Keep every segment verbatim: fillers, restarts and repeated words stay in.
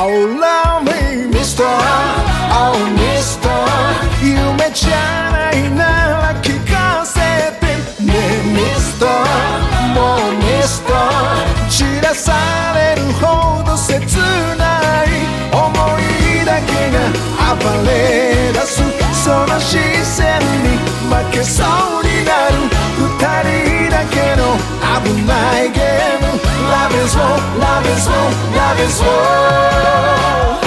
Oh love me mister Oh mister 夢じゃないなら聞かせてねえミスターもうミスター散らされるほど切ない想いだけが暴れ出すその視線に負けそうになる二人だけの危ないゲーム Love is war, love is war, love is war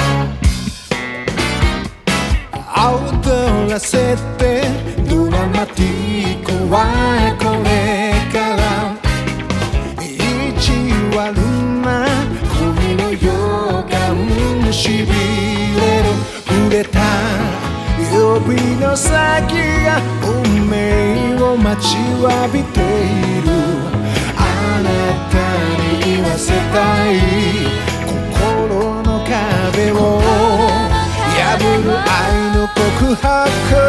踊らせてドラマティックはこれから意地悪な恋の予感しびれる触れた指の先が運命を待ちわびているあなたに言わせたい心の壁を破る愛の告白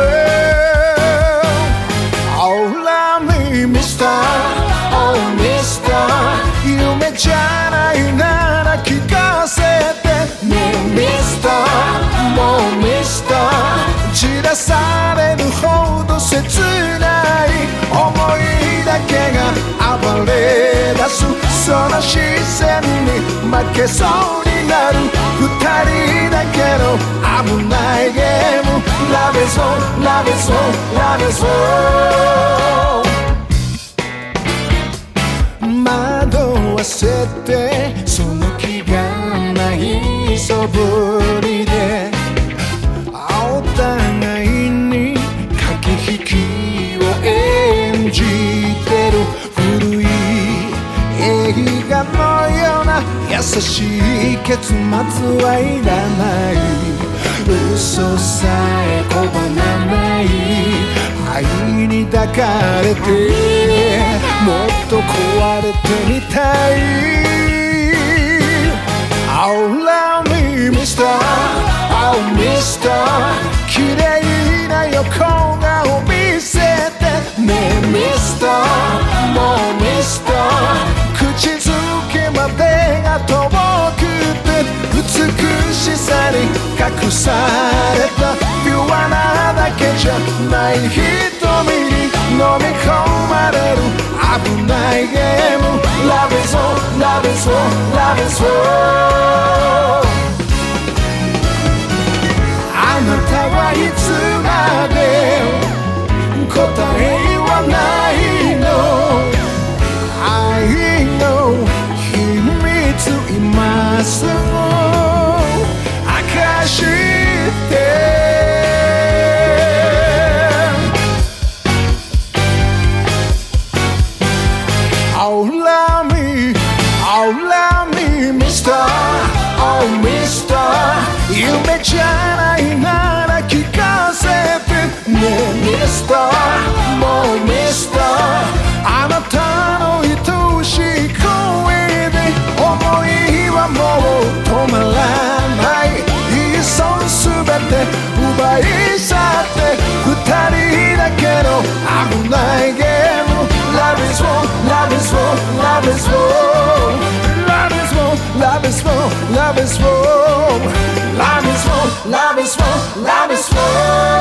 Oh love me mister Oh mister 夢じゃないなら聞かせてねえミスターもうミスター散らされるほど切ない想いだけが暴れ出すその視線に負けそうになる二人だけの危ないゲーム Love is war, love is war, love is war 惑わせてその気がないそぶりでお互いに駆け引きを演じてる古い映画のような優しい結末はいらない嘘さえ拒まない愛に抱かれてもっと壊れてみたい Oh love me mister Oh mister 綺麗な横顔見せてねえミスターもうミスター口づけまでが遠くて美しさに隠されたピュアなだけじゃない瞳に飲み込まれる危ないゲーム Love is war, love is war, love is war あなたはいつまで答えはないの愛の秘密今すぐ明かしてOh love me, oh love me mister Oh mister 夢じゃないなら聞かせてねえミスターもうミスターあなたの愛しい声で想いはもう止まらないいっそすべて奪い去って二人だけの危ないゲーム Love is war, love is war, love is war Love is war, love is war, love is war Love is war, love is war, love is war